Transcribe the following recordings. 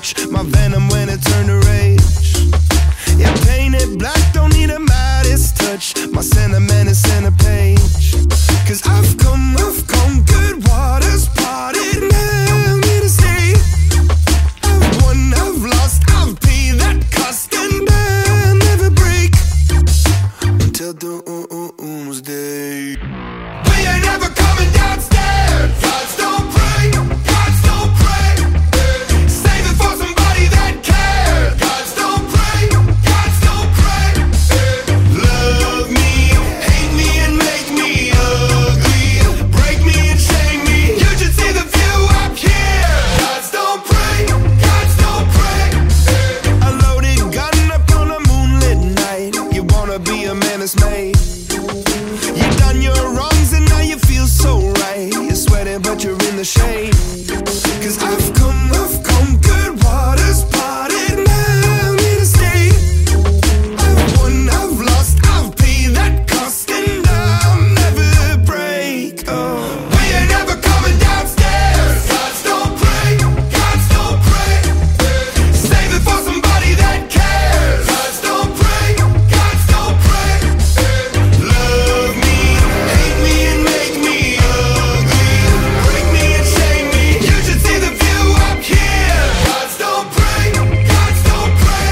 touch, my venom when it turned to rage. Yeah, painted black, don't need a Midas touch, my sentiment is center page. Cause I've come, good waters parted, now I'm here to stay. I've won, I've lost, I've paid that cost, and I'll never break until doomsday. We ain't never coming downstairs. Gods don't pray, gods don't pray. Save it for somebody that cares. Gods don't pray, gods don't pray. Love me, hate me and make me ugly. Break me and shame me. You should see the view up here. Gods don't pray, gods don't pray. A loaded gun up on a moonlit night. You wanna be a man that's made. You done your wrongs and now you feel so right. You're sweating but you're in the shade. Cause I've come, good waters parted, now I'm here to stay. I've won, I've lost, I've paid that cost, and I'll never break. Oh, we ain't never coming downstairs. Gods don't pray, gods don't pray. Save it for somebody that cares. Gods don't pray, gods don't pray. Love me, hate me and make me ugly. Break me and shame me. You should see the view up here. Gods don't pray, gods don't pray.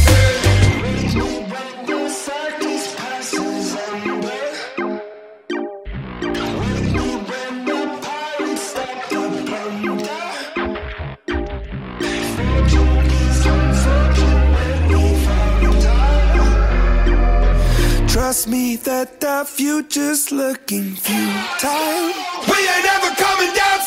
When the circus passes under, when the pirates stop the plunder, fortune is unfortune when we find. Trust me that the future's looking futile. We ain't never coming down.